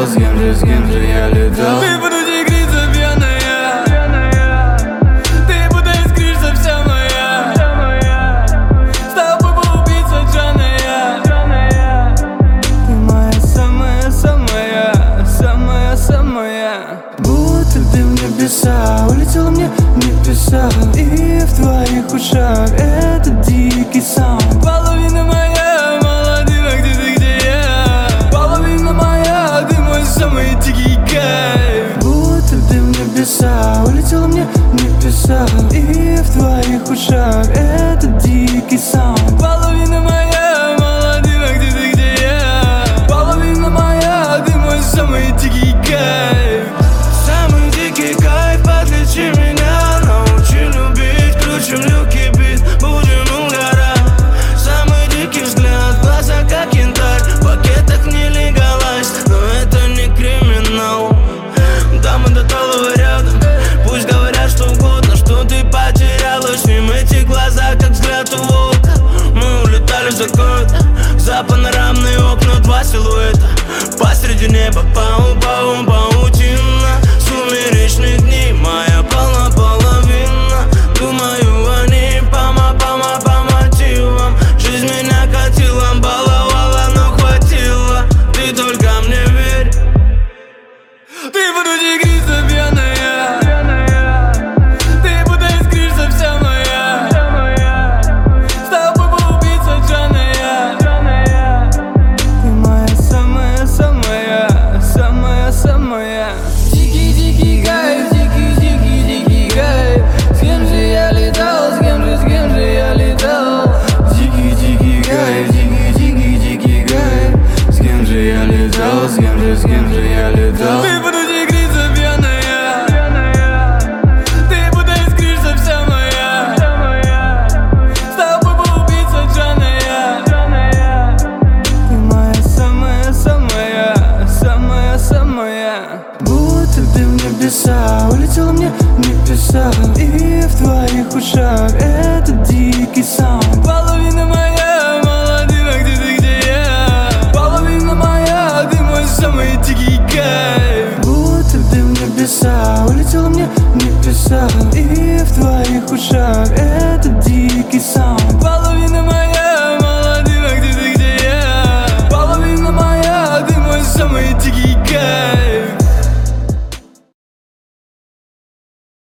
летал, с кем же я летал. Ты буду тигрица пьяная, ты будто искришься вся моя. С тобой был убийца Джаная. Ты моя самая. Будто ты в небеса, улетела мне в небеса. И в твоих ушах этот дикий саунд. Половина моя, молодина, где ты, где я? Половина моя, ты мой самый дикий кайф. Будто ты в небеса, улетела мне в небеса. И в твоих ушах этот дикий саунд. Половина моя, молодина, где ты, где я? Половина моя, ты мой самый дикий кайф. Самый дикий кайф, подлечи меня, научи любить, включим люки, бит, будем угорать. Самый дикий взгляд, глаза как янтарь, в пакетах не легалайз, но это не криминал. Да, мы до талого рядом, пусть говорят что угодно, что ты потерялась. Им эти глаза, как взгляд у волка. Мы улетали за город, за панорамные окна, два силуэта посреди неба, паутина сумеречных дней, моя половина. Думаю о ней по мотивам. Жизнь меня катила, баловала, но хватило. Ты только мне верь. Ты буду тигрица пьяная, ты будто искришься вся моя. С тобой был убийца Джаная. Ты моя самая. Дикий кайф, дикий кайф. С кем же я летал, с кем же я летал? Дикий кайф, дикий кайф. С кем же я летал, с кем же я летал. Ты буду тигрица пьяная, ты будто искришься вся моя. С тобой был убийца Джаная. Ты моя самая. Будто ты в небеса, улетела мне в небеса. И в твоих ушах этот дикий саунд.